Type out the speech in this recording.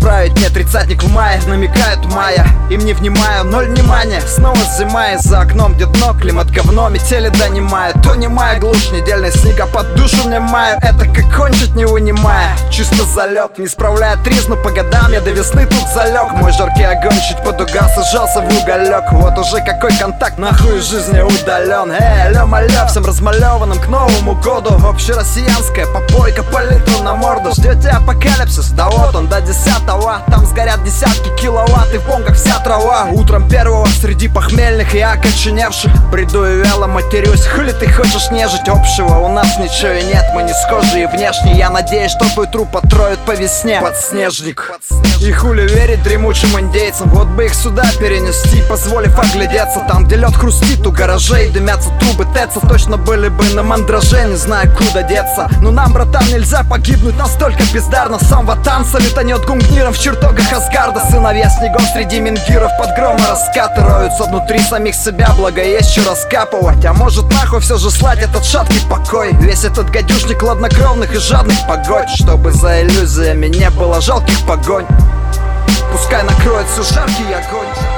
отправить мне тридцатник в мае. Намекают Майя, им не внимаю, ноль внимания. Снова зима, и за окном где дно, климат говно, метели донимают. То не моя глушь, недельный снегопад душу мне маю. Это как кончить не вынимая, чисто залет. Не справляя тризну по годам, я до весны тут залег. Мой жаркий огонь чуть подугас и сжался в уголек. Вот уже какой контакт нахуй из жизни удален. Алло, малё, всем размалеванным к Новому году. Общероссиянская попойка по литру на морду. Ждете апокалипсис? Да вот он, до 10-го. Там сгорят десятки киловатт и в бонгах вся трава. Утром первого среди похмельных и окоченевших приду и вяло матерюсь. Хули ты хочешь нежить общего? У нас ничего и нет, мы не схожие внешне. Я надеюсь, что твой труп отроют по весне. Подснежник. И хули верить дремучим индейцам. Вот бы их сюда перенести, позволив оглядеться. Там, где лед хрустит у гаражей, дымятся трубы ТЭЦа. Точно были бы на мандраже, не знаю куда деться. Но нам, братан, нельзя погибнуть настолько бездарно. Сам Ватан салютанет гунгниром в чертогах Асгарда. Сыновья снегов среди мингиров под грома раскаты роются внутри самих себя, благо есть что раскапывать. А может нахуй все же слать этот шаткий покой. Весь этот гадюшник хладнокровных и жадных погодь, чтобы за иллюзиями не было жалких погонь. Пускай накроет все жаркий огонь.